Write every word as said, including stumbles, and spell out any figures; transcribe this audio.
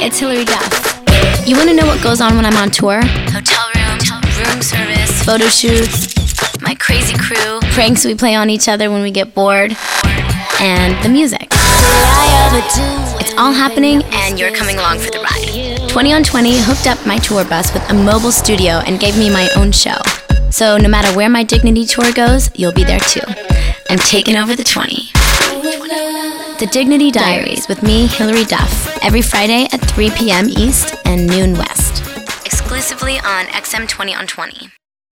it's Hilary Duff. You want to know what goes on when I'm on tour? Hotel room, room service, photo shoots, my crazy crew, pranks we play on each other when we get bored, and the music. It's all happening, and you're coming along for the ride. twenty on twenty hooked up my tour bus with a mobile studio and gave me my own show. So no matter where my Dignity tour goes, you'll be there too. I'm taking over the twenty. The Dignity Diaries with me, Hilary Duff, every Friday at three p.m. East and noon West. Exclusively on X M twenty on twenty.